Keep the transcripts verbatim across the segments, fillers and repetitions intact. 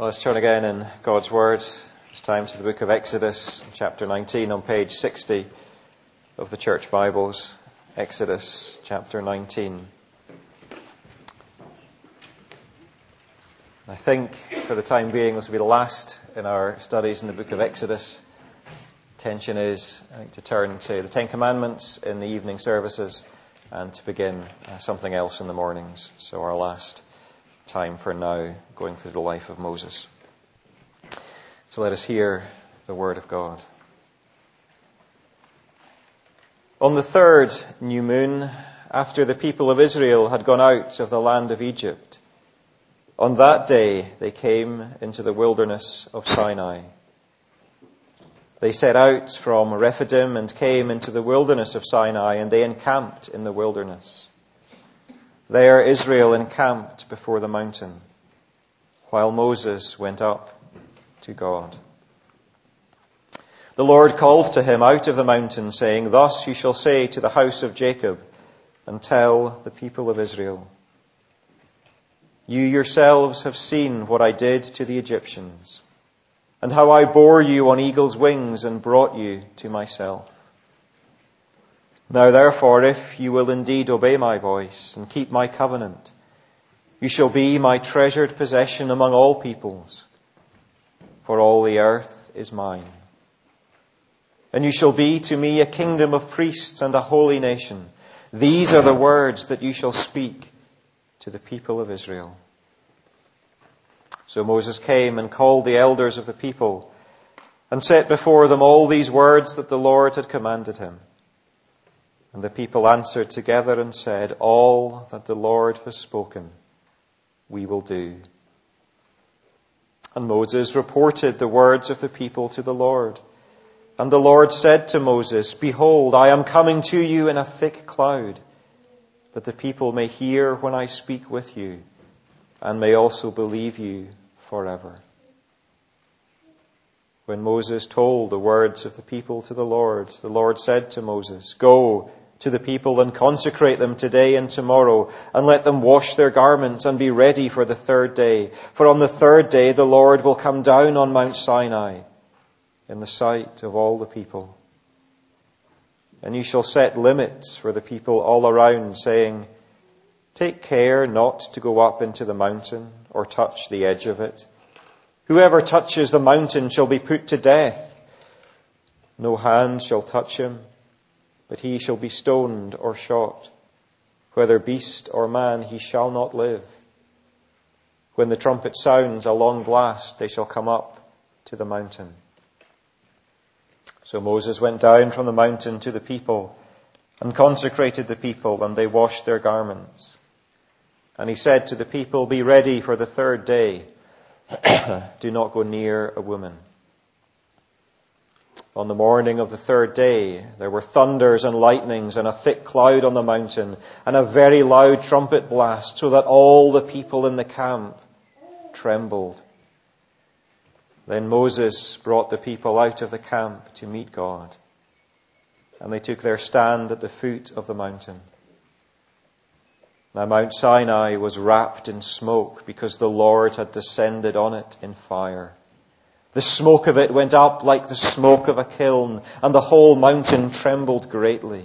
Well, let's turn again in God's Word. This time to the book of Exodus, chapter nineteen, on page sixty of the Church Bibles. Exodus, chapter nineteen. I think, for the time being, this will be the last in our studies in the book of Exodus. Intention is, I think, to turn to the Ten Commandments in the evening services and to begin uh, something else in the mornings. So our last time for now, going through the life of Moses. So let us hear the word of God. On the third new moon, after the people of Israel had gone out of the land of Egypt, on that day they came into the wilderness of Sinai. They set out from Rephidim and came into the wilderness of Sinai, and they encamped in the wilderness. There Israel encamped before the mountain, while Moses went up to God. The Lord called to him out of the mountain, saying, "Thus you shall say to the house of Jacob, and tell the people of Israel, you yourselves have seen what I did to the Egyptians, and how I bore you on eagle's wings and brought you to myself. Now therefore, if you will indeed obey my voice and keep my covenant, you shall be my treasured possession among all peoples, for all the earth is mine. And you shall be to me a kingdom of priests and a holy nation. These are the words that you shall speak to the people of Israel." So Moses came and called the elders of the people and set before them all these words that the Lord had commanded him. And the people answered together and said, "All that the Lord has spoken, we will do." And Moses reported the words of the people to the Lord. And the Lord said to Moses, "Behold, I am coming to you in a thick cloud, that the people may hear when I speak with you, and may also believe you forever." When Moses told the words of the people to the Lord, the Lord said to Moses, "Go to the people and consecrate them today and tomorrow, and let them wash their garments and be ready for the third day. For on the third day the Lord will come down on Mount Sinai in the sight of all the people. And you shall set limits for the people all around, saying, 'Take care not to go up into the mountain or touch the edge of it. Whoever touches the mountain shall be put to death. No hand shall touch him, but he shall be stoned or shot. Whether beast or man, he shall not live. When the trumpet sounds a long blast, they shall come up to the mountain.' So Moses went down from the mountain to the people and consecrated the people, and they washed their garments. And he said to the people, 'Be ready for the third day. Do not go near a woman.' On the morning of the third day, there were thunders and lightnings and a thick cloud on the mountain and a very loud trumpet blast, so that all the people in the camp trembled. Then Moses brought the people out of the camp to meet God, and they took their stand at the foot of the mountain. Now Mount Sinai was wrapped in smoke, because the Lord had descended on it in fire. The smoke of it went up like the smoke of a kiln, and the whole mountain trembled greatly.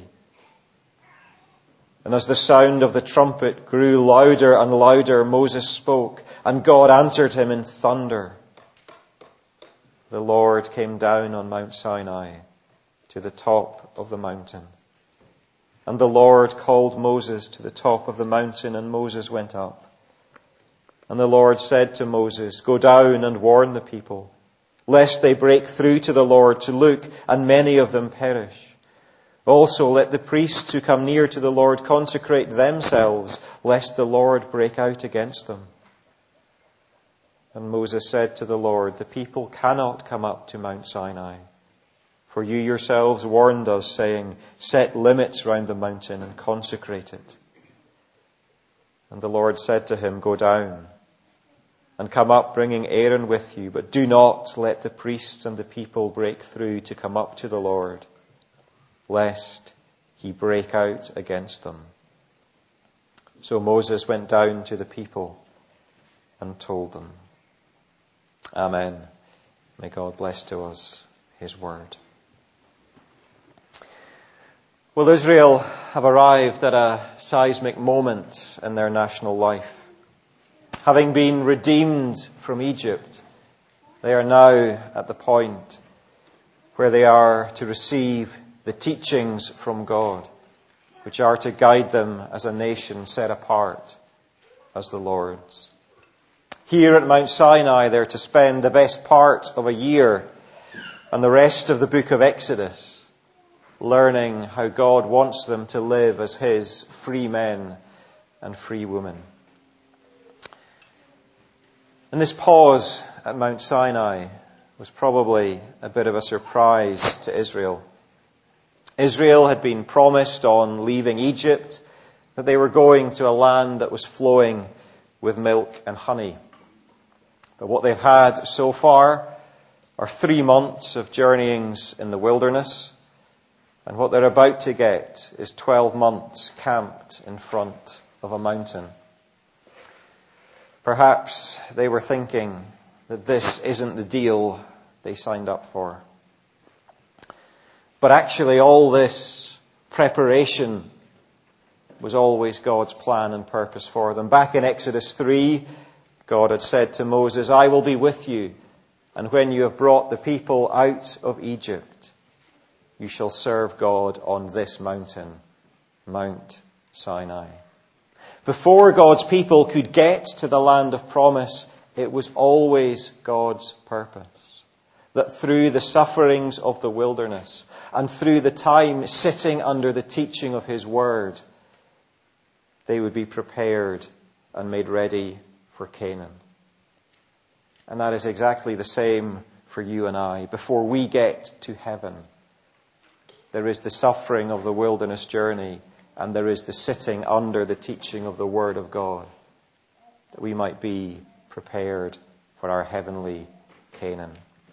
And as the sound of the trumpet grew louder and louder, Moses spoke, and God answered him in thunder. The Lord came down on Mount Sinai to the top of the mountain. And the Lord called Moses to the top of the mountain, and Moses went up. And the Lord said to Moses, "Go down and warn the people, lest they break through to the Lord to look, and many of them perish. Also let the priests who come near to the Lord consecrate themselves, lest the Lord break out against them." And Moses said to the Lord, "The people cannot come up to Mount Sinai, for you yourselves warned us, saying, 'Set limits round the mountain and consecrate it.'" And the Lord said to him, "Go down and come up, bringing Aaron with you, but do not let the priests and the people break through to come up to the Lord, lest he break out against them." So Moses went down to the people and told them. Amen. May God bless to us his word. Well, Israel have arrived at a seismic moment in their national life. Having been redeemed from Egypt, they are now at the point where they are to receive the teachings from God, which are to guide them as a nation set apart as the Lord's. Here at Mount Sinai, they're to spend the best part of a year and the rest of the book of Exodus learning how God wants them to live as his free men and free women. And this pause at Mount Sinai was probably a bit of a surprise to Israel. Israel had been promised on leaving Egypt that they were going to a land that was flowing with milk and honey. But what they've had so far are three months of journeyings in the wilderness, and what they're about to get is twelve months camped in front of a mountain. Perhaps they were thinking that this isn't the deal they signed up for. But actually all this preparation was always God's plan and purpose for them. Back in Exodus three, God had said to Moses, I will be with you, and when you have brought the people out of Egypt, you shall serve God on this mountain, Mount Sinai. Before God's people could get to the land of promise, it was always God's purpose that through the sufferings of the wilderness and through the time sitting under the teaching of his word, they would be prepared and made ready for Canaan. And that is exactly the same for you and I. Before we get to heaven, there is the suffering of the wilderness journey, and there is the sitting under the teaching of the Word of God, that we might be prepared for our heavenly Canaan.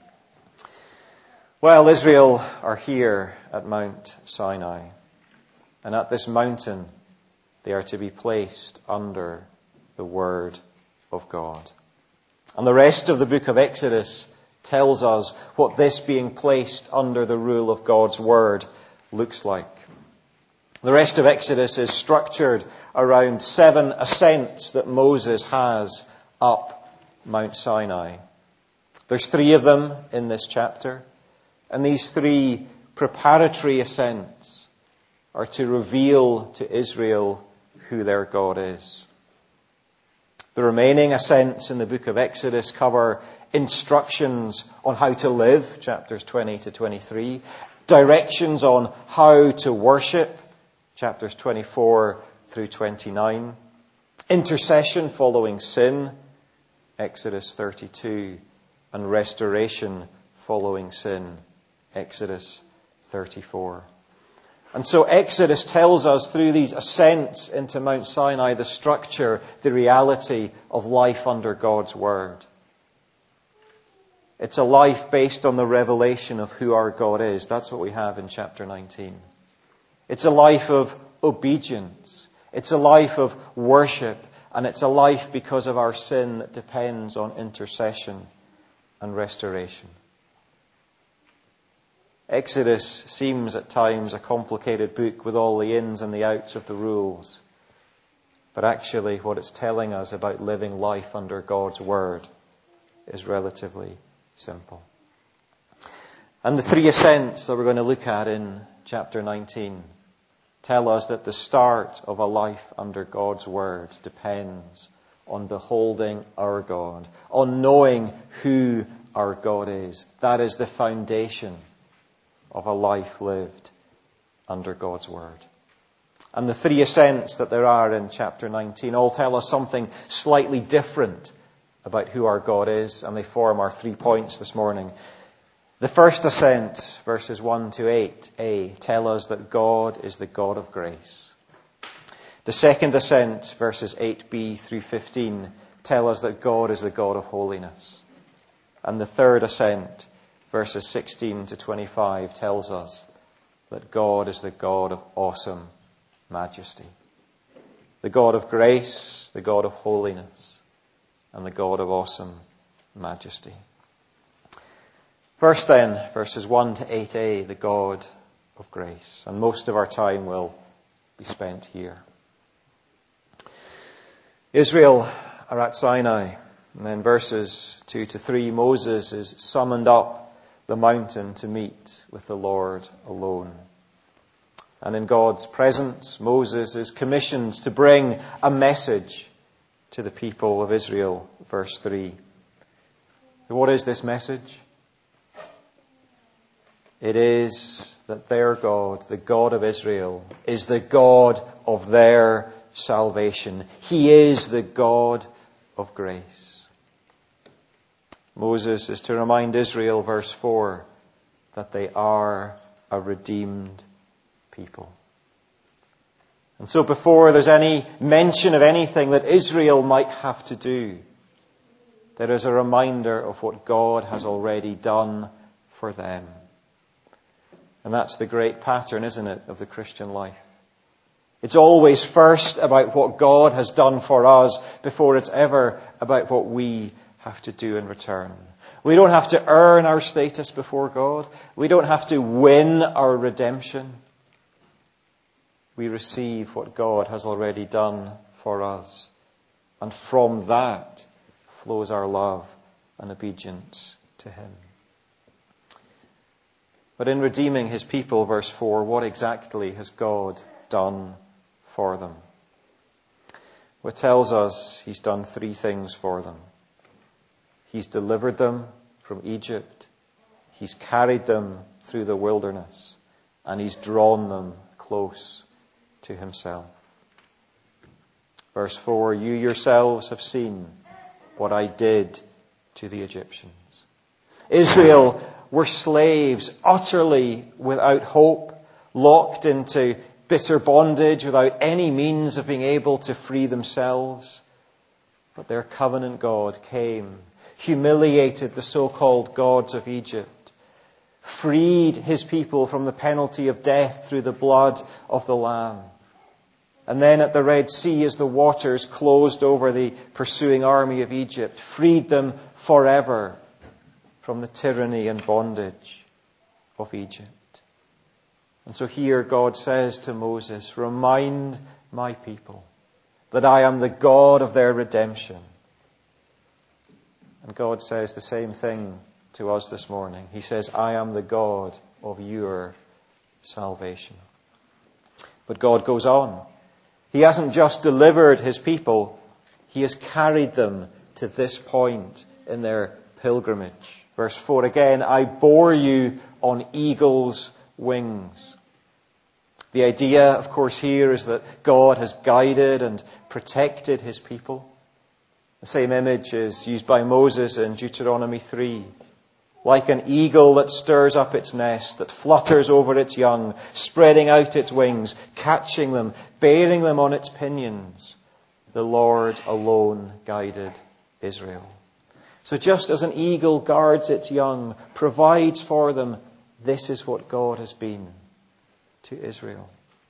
Well, Israel are here at Mount Sinai, and at this mountain they are to be placed under the Word of God. And the rest of the book of Exodus tells us what this being placed under the rule of God's Word looks like. The rest of Exodus is structured around seven ascents that Moses has up Mount Sinai. There's three of them in this chapter, and these three preparatory ascents are to reveal to Israel who their God is. The remaining ascents in the book of Exodus cover instructions on how to live, chapters twenty to twenty-three, directions on how to worship, chapters twenty-four through twenty-nine, intercession following sin, Exodus thirty-two, and restoration following sin, Exodus thirty-four. And so Exodus tells us through these ascents into Mount Sinai the structure, the reality of life under God's Word. It's a life based on the revelation of who our God is. That's what we have in chapter nineteen. It's a life of obedience. It's a life of worship. And it's a life because of our sin that depends on intercession and restoration. Exodus seems at times a complicated book with all the ins and the outs of the rules. But actually what it's telling us about living life under God's Word is relatively simple. And the three ascents that we're going to look at in chapter nineteen tell us that the start of a life under God's Word depends on beholding our God, on knowing who our God is. That is the foundation of a life lived under God's Word. And the three ascents that there are in chapter nineteen all tell us something slightly different about who our God is, and they form our three points this morning. The first ascent, verses one to eight a, tell us that God is the God of grace. The second ascent, verses eight b through fifteen, tell us that God is the God of holiness. And the third ascent, verses sixteen to twenty-five, tells us that God is the God of awesome majesty. The God of grace, the God of holiness, and the God of awesome majesty. First then, verses one to eight a, the God of grace. And most of our time will be spent here. Israel are at Sinai. And then verses two to three, Moses is summoned up the mountain to meet with the Lord alone. And in God's presence, Moses is commissioned to bring a message to the people of Israel. Verse three. What is this message? It is that their God, the God of Israel, is the God of their salvation. He is the God of grace. Moses is to remind Israel, verse four, that they are a redeemed people. And so before there's any mention of anything that Israel might have to do, there is a reminder of what God has already done for them. And that's the great pattern, isn't it, of the Christian life. It's always first about what God has done for us before it's ever about what we have to do in return. We don't have to earn our status before God. We don't have to win our redemption. We receive what God has already done for us. And from that flows our love and obedience to Him. But in redeeming His people, verse four, what exactly has God done for them? Well, it tells us He's done three things for them. He's delivered them from Egypt. He's carried them through the wilderness. And He's drawn them close to Himself. Verse four, you yourselves have seen what I did to the Egyptians. Israel were slaves, utterly without hope, locked into bitter bondage, without any means of being able to free themselves. But their covenant God came, humiliated the so-called gods of Egypt, freed His people from the penalty of death through the blood of the Lamb. And then at the Red Sea, as the waters closed over the pursuing army of Egypt, freed them forever from the tyranny and bondage of Egypt. And so here God says to Moses, remind my people that I am the God of their redemption. And God says the same thing to us this morning. He says, I am the God of your salvation. But God goes on. He hasn't just delivered His people, He has carried them to this point in their pilgrimage. Verse four again, I bore you on eagle's wings. The idea, of course, here is that God has guided and protected His people. The same image is used by Moses in Deuteronomy three. Like an eagle that stirs up its nest, that flutters over its young, spreading out its wings, catching them, bearing them on its pinions, the Lord alone guided Israel. So just as an eagle guards its young, provides for them, this is what God has been to Israel.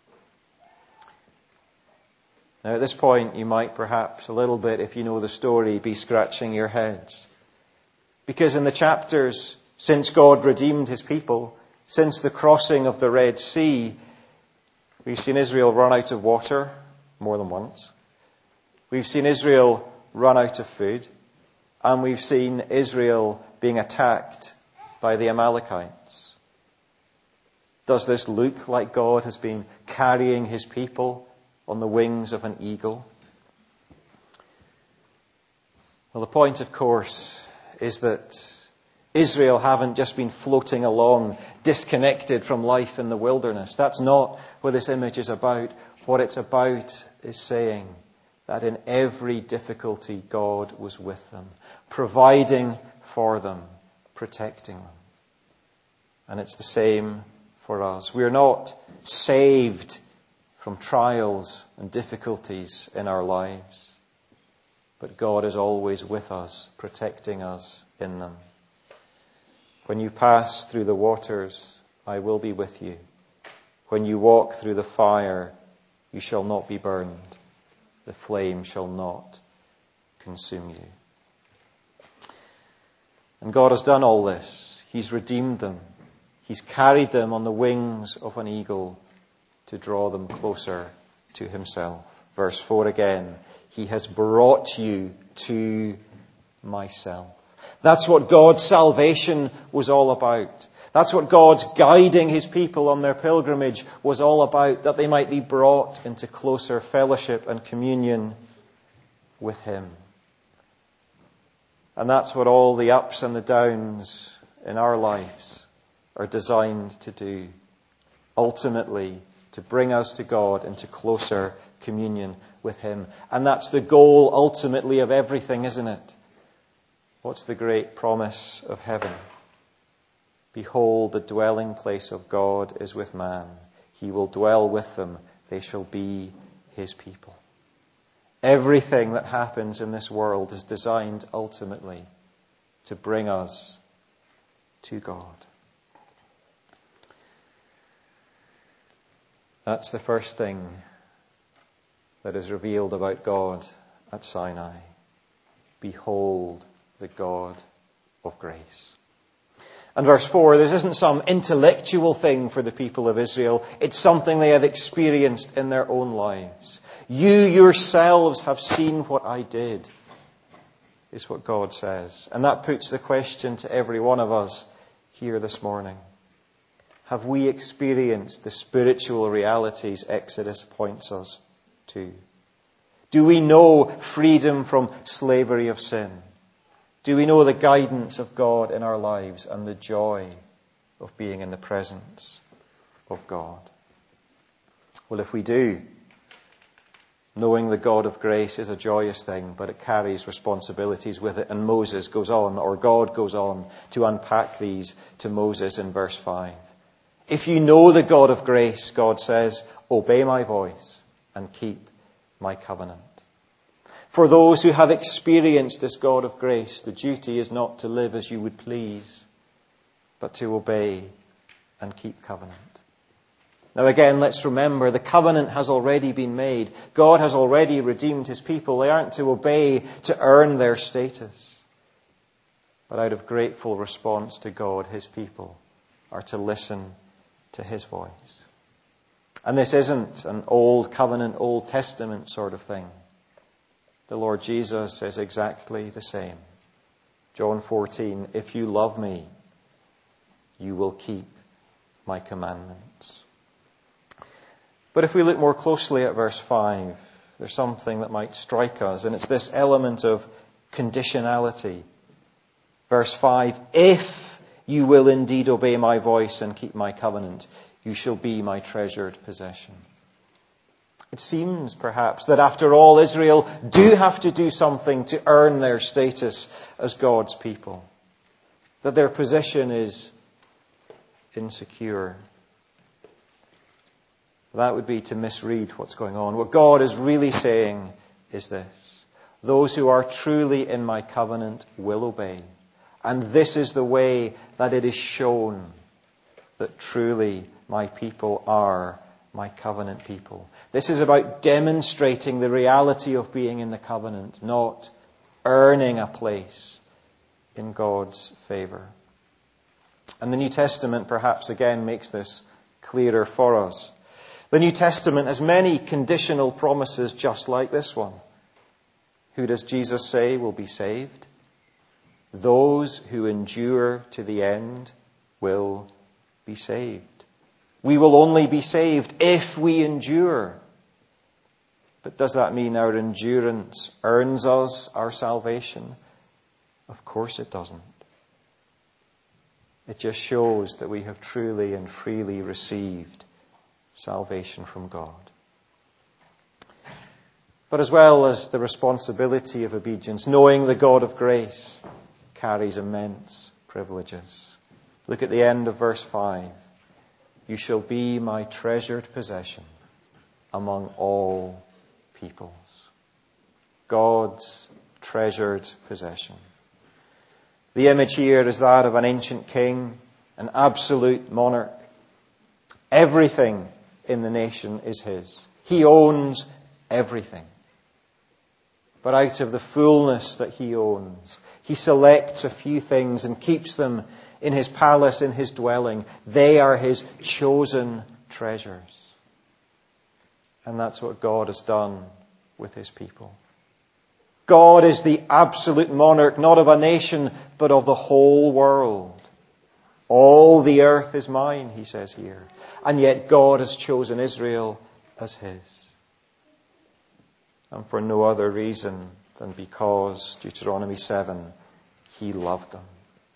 Now at this point, you might perhaps a little bit, if you know the story, be scratching your heads. Because in the chapters since God redeemed His people, since the crossing of the Red Sea, we've seen Israel run out of water more than once. We've seen Israel run out of food. And we've seen Israel being attacked by the Amalekites. Does this look like God has been carrying His people on the wings of an eagle? Well, the point, of course, is that Israel haven't just been floating along, disconnected from life in the wilderness. That's not what this image is about. What it's about is saying that in every difficulty, God was with them, providing for them, protecting them. And it's the same for us. We are not saved from trials and difficulties in our lives, but God is always with us, protecting us in them. When you pass through the waters, I will be with you. When you walk through the fire, you shall not be burned. The flame shall not consume you. And God has done all this. He's redeemed them. He's carried them on the wings of an eagle to draw them closer to himself. Verse four again. He has brought you to myself. That's what God's salvation was all about. That's what God's guiding his people on their pilgrimage was all about, that they might be brought into closer fellowship and communion with him. And that's what all the ups and the downs in our lives are designed to do. Ultimately, to bring us to God into closer communion with him. And that's the goal ultimately of everything, isn't it? What's the great promise of heaven? Behold, the dwelling place of God is with man. He will dwell with them. They shall be his people. Everything that happens in this world is designed ultimately to bring us to God. That's the first thing that is revealed about God at Sinai. Behold the God of grace. And verse four, this isn't some intellectual thing for the people of Israel. It's something they have experienced in their own lives. You yourselves have seen what I did, is what God says. And that puts the question to every one of us here this morning. Have we experienced the spiritual realities Exodus points us to? Do we know freedom from slavery of sin? Do we know the guidance of God in our lives and the joy of being in the presence of God? Well, if we do, knowing the God of grace is a joyous thing, but it carries responsibilities with it. And Moses goes on, or God goes on, to unpack these to Moses in verse five. If you know the God of grace, God says, obey my voice and keep my covenant. For those who have experienced this God of grace, the duty is not to live as you would please, but to obey and keep covenant. Now again, let's remember, the covenant has already been made. God has already redeemed his people. They aren't to obey to earn their status, but out of grateful response to God, his people are to listen to his voice. And this isn't an old covenant, Old Testament sort of thing. The Lord Jesus is exactly the same. John fourteen, if you love me, you will keep my commandments. But if we look more closely at verse five, there's something that might strike us, and it's this element of conditionality. Verse five, if you will indeed obey my voice and keep my covenant, you shall be my treasured possession. It seems, perhaps, that after all, Israel do have to do something to earn their status as God's people. That their position is insecure. That would be to misread what's going on. What God is really saying is this: those who are truly in my covenant will obey. And this is the way that it is shown that truly my people are my covenant people. This is about demonstrating the reality of being in the covenant, not earning a place in God's favour. And the New Testament perhaps again makes this clearer for us. The New Testament has many conditional promises just like this one. Who does Jesus say will be saved? Those who endure to the end will be saved. We will only be saved if we endure. But does that mean our endurance earns us our salvation? Of course it doesn't. It just shows that we have truly and freely received salvation from God. But as well as the responsibility of obedience, knowing the God of grace carries immense privileges. Look at the end of verse five. You shall be my treasured possession among all peoples. God's treasured possession. The image here is that of an ancient king, an absolute monarch. Everything in the nation is his. He owns everything. But out of the fullness that he owns, he selects a few things and keeps them in his palace, in his dwelling. They are his chosen treasures. And that's what God has done with his people. God is the absolute monarch, not of a nation, but of the whole world. All the earth is mine, he says here. And yet God has chosen Israel as his. And for no other reason than because, Deuteronomy seven, he loved them.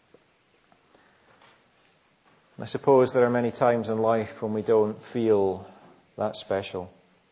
And I suppose there are many times in life when we don't feel that special.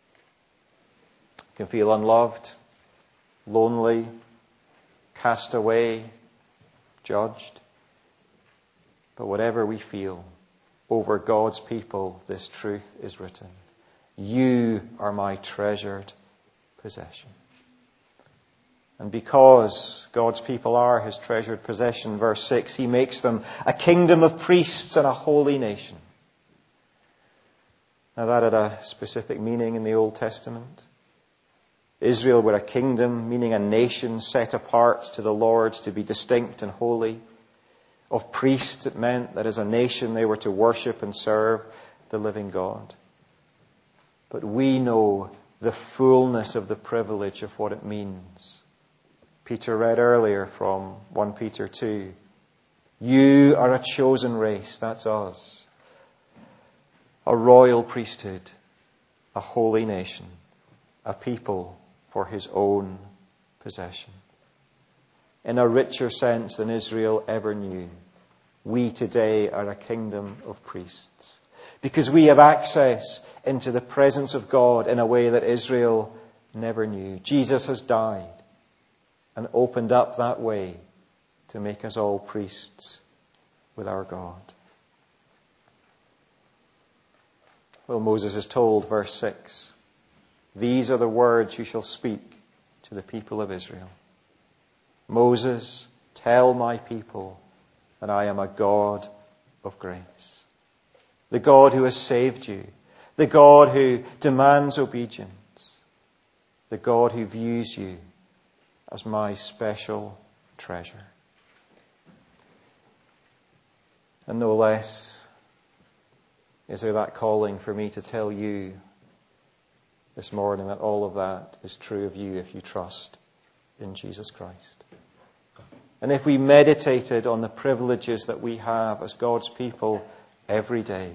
We can feel unloved, lonely, cast away, judged. But whatever we feel, over God's people, this truth is written. You are my treasured possession. And because God's people are his treasured possession, verse six, he makes them a kingdom of priests and a holy nation. Now that had a specific meaning in the Old Testament. Israel were a kingdom, meaning a nation set apart to the Lord, to be distinct and holy. Of priests, it meant that as a nation they were to worship and serve the living God. But we know the fullness of the privilege of what it means. Peter read earlier from First Peter two. You are a chosen race, that's us. A royal priesthood, a holy nation, a people for his own possession. In a richer sense than Israel ever knew, we today are a kingdom of priests. Because we have access into the presence of God in a way that Israel never knew. Jesus has died and opened up that way to make us all priests with our God. Well, Moses is told, verse six, these are the words you shall speak to the people of Israel. Moses, tell my people that I am a God of grace. The God who has saved you. The God who demands obedience. The God who views you as my special treasure. And no less is there that calling for me to tell you this morning that all of that is true of you if you trust in Jesus Christ. And if we meditated on the privileges that we have as God's people every day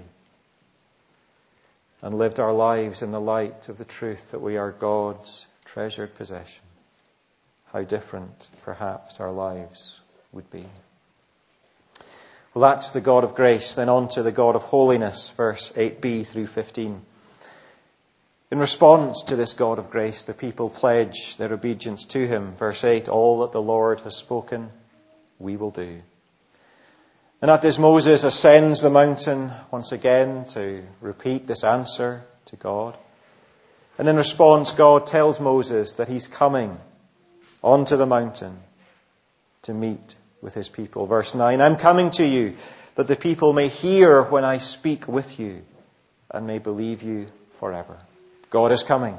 and lived our lives in the light of the truth that we are God's treasured possession, how different perhaps our lives would be. Well, that's the God of grace. Then on to the God of holiness, verse eight b through fifteen. In response to this God of grace, the people pledge their obedience to him. Verse eight, all that the Lord has spoken, we will do. And at this, Moses ascends the mountain once again to repeat this answer to God. And in response, God tells Moses that he's coming onto the mountain to meet with his people. Verse nine, I'm coming to you that the people may hear when I speak with you and may believe you forever. God is coming.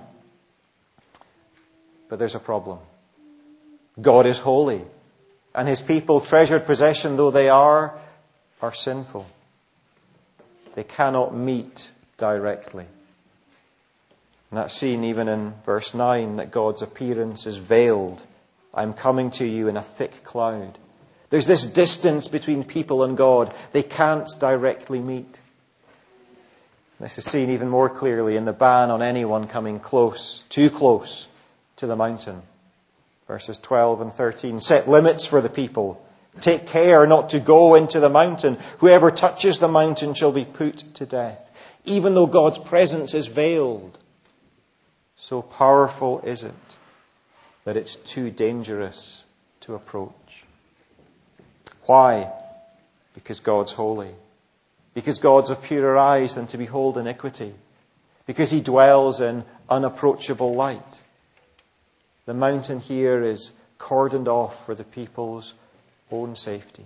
But there's a problem. God is holy. And his people, treasured possession though they are, are sinful. They cannot meet directly. And that's seen even in verse nine, that God's appearance is veiled. I'm coming to you in a thick cloud. There's this distance between people and God. They can't directly meet. This is seen even more clearly in the ban on anyone coming close, too close to the mountain. Verses twelve and thirteen. Set limits for the people. Take care not to go into the mountain. Whoever touches the mountain shall be put to death. Even though God's presence is veiled, so powerful is it that it's too dangerous to approach. Why? Because God's holy. Because God's of purer eyes than to behold iniquity. Because he dwells in unapproachable light. The mountain here is cordoned off for the people's own safety.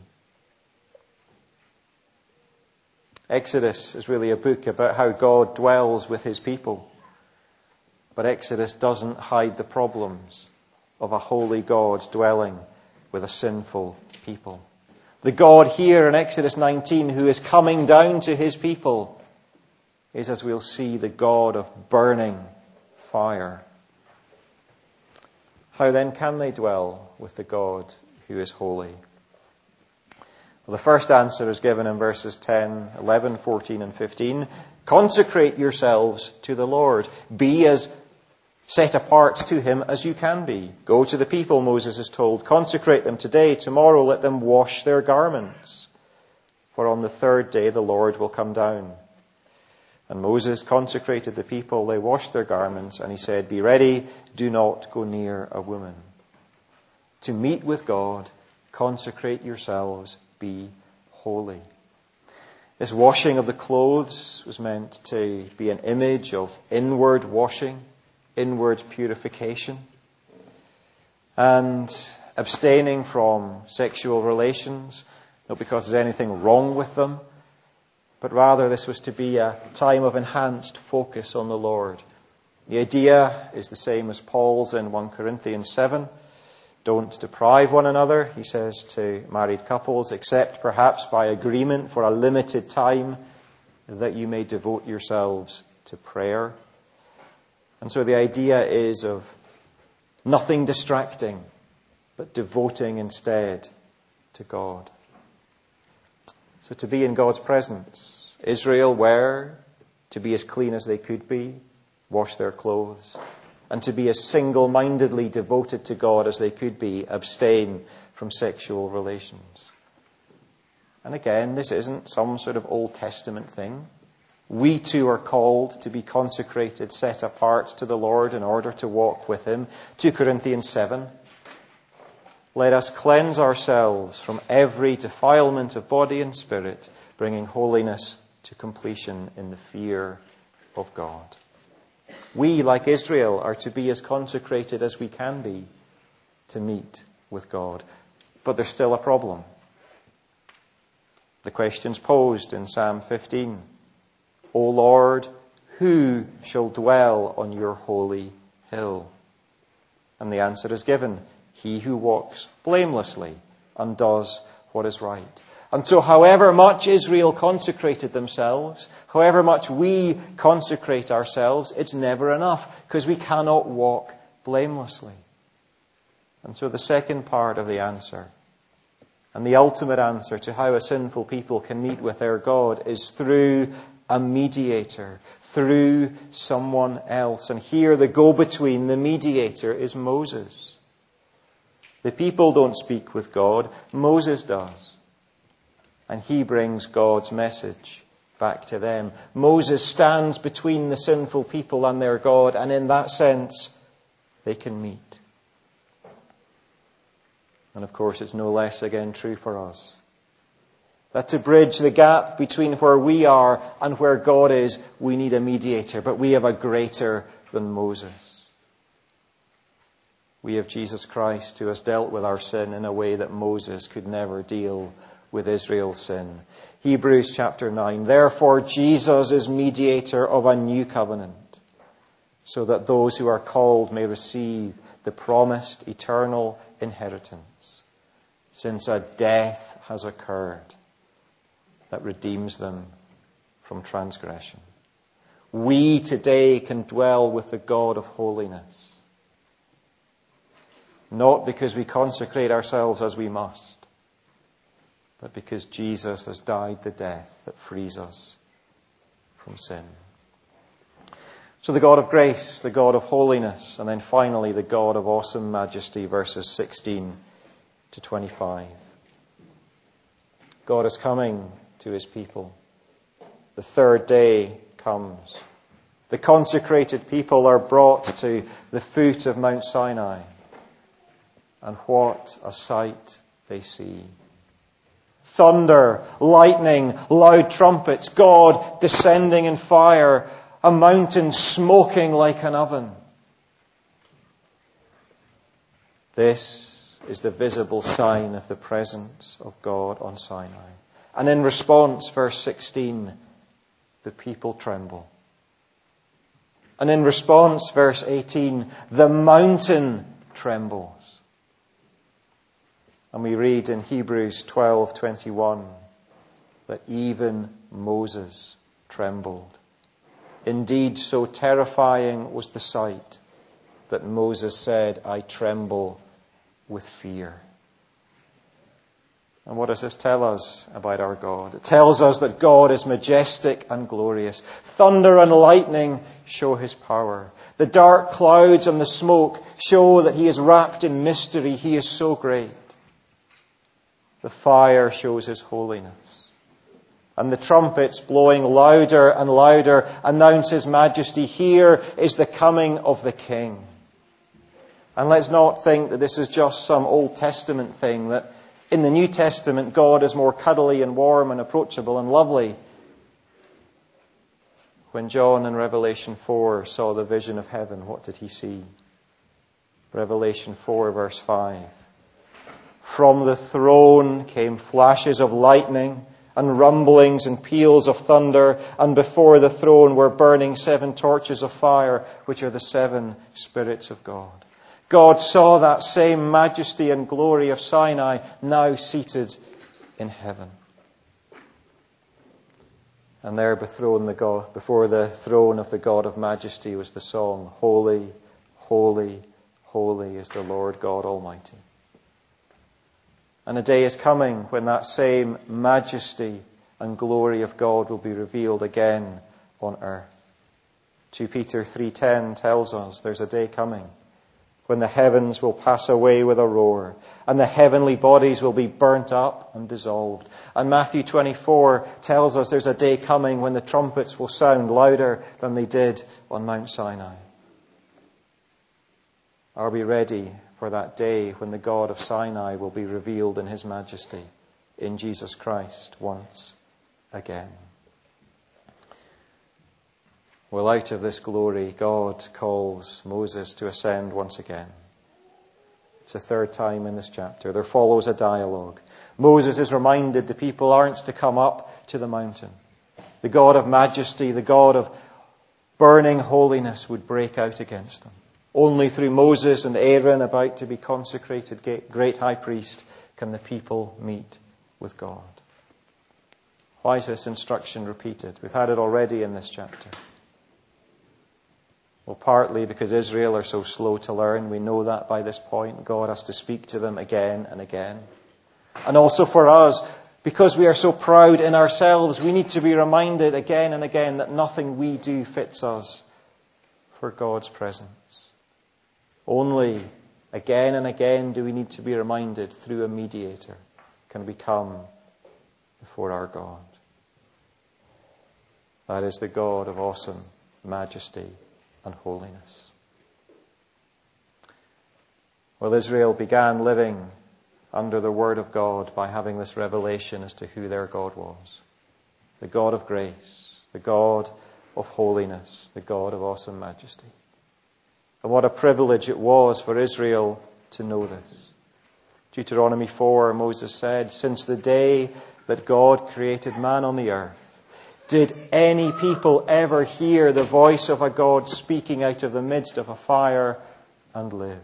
Exodus is really a book about how God dwells with his people. But Exodus doesn't hide the problems of a holy God dwelling with a sinful people. The God here in Exodus nineteen who is coming down to his people is, as we'll see, the God of burning fire. How then can they dwell with the God who is holy? Well, the first answer is given in verses ten, eleven, fourteen and fifteen. Consecrate yourselves to the Lord. Be as set apart to him as you can be. Go to the people, Moses is told. Consecrate them today. Tomorrow let them wash their garments. For on the third day the Lord will come down. And Moses consecrated the people. They washed their garments. And he said, be ready. Do not go near a woman. To meet with God, consecrate yourselves. Be holy. This washing of the clothes was meant to be an image of inward washing, inward purification, and abstaining from sexual relations, not because there's anything wrong with them, but rather this was to be a time of enhanced focus on the Lord. The idea is the same as Paul's in First Corinthians seven. Don't deprive one another, he says to married couples, except perhaps by agreement for a limited time, that you may devote yourselves to prayer. And so the idea is of nothing distracting, but devoting instead to God. So to be in God's presence, Israel were to be as clean as they could be, wash their clothes, and to be as single-mindedly devoted to God as they could be, abstain from sexual relations. And again, this isn't some sort of Old Testament thing. We too are called to be consecrated, set apart to the Lord in order to walk with him. Second Corinthians seven. Let us cleanse ourselves from every defilement of body and spirit, bringing holiness to completion in the fear of God. We, like Israel, are to be as consecrated as we can be to meet with God. But there's still a problem. The question's posed in Psalm fifteen. O Lord, who shall dwell on your holy hill? And the answer is given. He who walks blamelessly and does what is right. And so however much Israel consecrated themselves, however much we consecrate ourselves, it's never enough because we cannot walk blamelessly. And so the second part of the answer, and the ultimate answer to how a sinful people can meet with their God, is through a mediator, through someone else. And here the go-between, the mediator, is Moses. The people don't speak with God, Moses does. And he brings God's message back to them. Moses stands between the sinful people and their God, and in that sense, they can meet. And of course, it's no less again true for us. That to bridge the gap between where we are and where God is, we need a mediator, but we have a greater than Moses. We have Jesus Christ who has dealt with our sin in a way that Moses could never deal with Israel's sin. Hebrews chapter nine. Therefore Jesus is mediator of a new covenant, so that those who are called may receive the promised eternal inheritance, since a death has occurred that redeems them from transgression. We today can dwell with the God of holiness, not because we consecrate ourselves as we must, but because Jesus has died the death that frees us from sin. So the God of grace, the God of holiness, and then finally the God of awesome majesty, verses sixteen to twenty-five. God is coming to his people. The third day comes. The consecrated people are brought to the foot of Mount Sinai. And what a sight they see. Thunder, lightning, loud trumpets, God descending in fire, a mountain smoking like an oven. This is the visible sign of the presence of God on Sinai. And in response, verse sixteen, the people tremble. And in response, verse eighteen, the mountain trembles. And we read in Hebrews twelve twenty-one that even Moses trembled. Indeed, so terrifying was the sight that Moses said, I tremble with fear. And what does this tell us about our God? It tells us that God is majestic and glorious. Thunder and lightning show his power. The dark clouds and the smoke show that he is wrapped in mystery. He is so great. The fire shows his holiness. And the trumpets blowing louder and louder announce his majesty. Here is the coming of the King. And let's not think that this is just some Old Testament thing, that in the New Testament God is more cuddly and warm and approachable and lovely. When John in Revelation four saw the vision of heaven, what did he see? Revelation four verse five. From the throne came flashes of lightning and rumblings and peals of thunder, and before the throne were burning seven torches of fire, which are the seven spirits of God. God saw that same majesty and glory of Sinai now seated in heaven. And there before the, God, before the throne of the God of majesty was the song, Holy, holy, holy is the Lord God Almighty. And a day is coming when that same majesty and glory of God will be revealed again on earth. Second Peter three ten tells us there's a day coming when the heavens will pass away with a roar, and the heavenly bodies will be burnt up and dissolved. And Matthew twenty-four tells us there's a day coming when the trumpets will sound louder than they did on Mount Sinai. Are we ready for that day when the God of Sinai will be revealed in his majesty in Jesus Christ once again? Well, out of this glory, God calls Moses to ascend once again. It's the third time in this chapter. There follows a dialogue. Moses is reminded the people aren't to come up to the mountain. The God of majesty, the God of burning holiness would break out against them. Only through Moses and Aaron, about to be consecrated great high priest, can the people meet with God. Why is this instruction repeated? We've had it already in this chapter. Well, partly because Israel are so slow to learn. We know that by this point. God has to speak to them again and again. And also for us, because we are so proud in ourselves, we need to be reminded again and again that nothing we do fits us for God's presence. Only again and again do we need to be reminded through a mediator can we come before our God. That is the God of awesome majesty and holiness. Well, Israel began living under the Word of God by having this revelation as to who their God was. The God of grace, the God of holiness, the God of awesome majesty. And what a privilege it was for Israel to know this. Deuteronomy four, Moses said, since the day that God created man on the earth, did any people ever hear the voice of a God speaking out of the midst of a fire and live?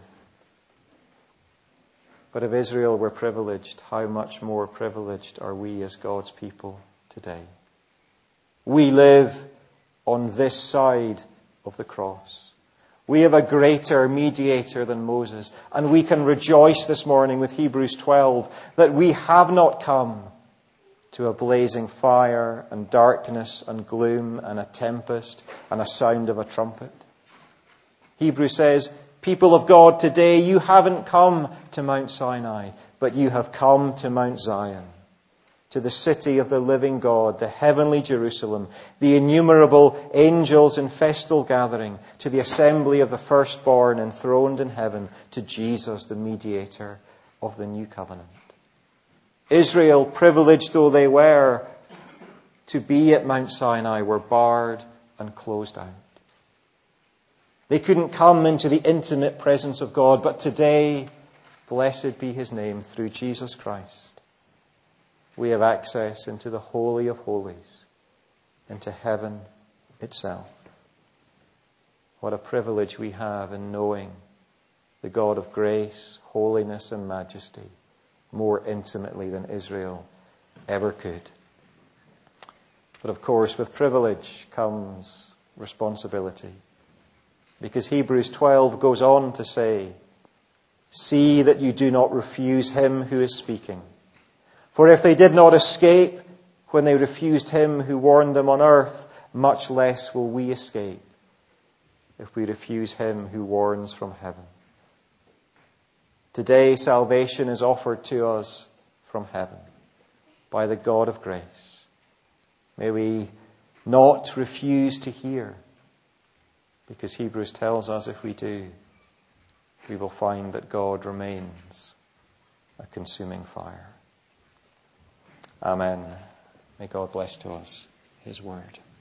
But if Israel were privileged, how much more privileged are we as God's people today? We live on this side of the cross. We have a greater mediator than Moses. And we can rejoice this morning with Hebrews twelve that we have not come to a blazing fire and darkness and gloom and a tempest and a sound of a trumpet. Hebrews says, people of God, today you haven't come to Mount Sinai, but you have come to Mount Zion, to the city of the living God, the heavenly Jerusalem, the innumerable angels in festal gathering, to the assembly of the firstborn enthroned in heaven, to Jesus, the mediator of the new covenant. Israel, privileged though they were to be at Mount Sinai, were barred and closed out. They couldn't come into the intimate presence of God, but today, blessed be his name, through Jesus Christ, we have access into the Holy of Holies, into heaven itself. What a privilege we have in knowing the God of grace, holiness and majesty, more intimately than Israel ever could. But of course, with privilege comes responsibility. Because Hebrews twelve goes on to say, see that you do not refuse him who is speaking. For if they did not escape when they refused him who warned them on earth, much less will we escape if we refuse him who warns from heaven. Today, salvation is offered to us from heaven by the God of grace. May we not refuse to hear, because Hebrews tells us if we do, we will find that God remains a consuming fire. Amen. May God bless to us his word.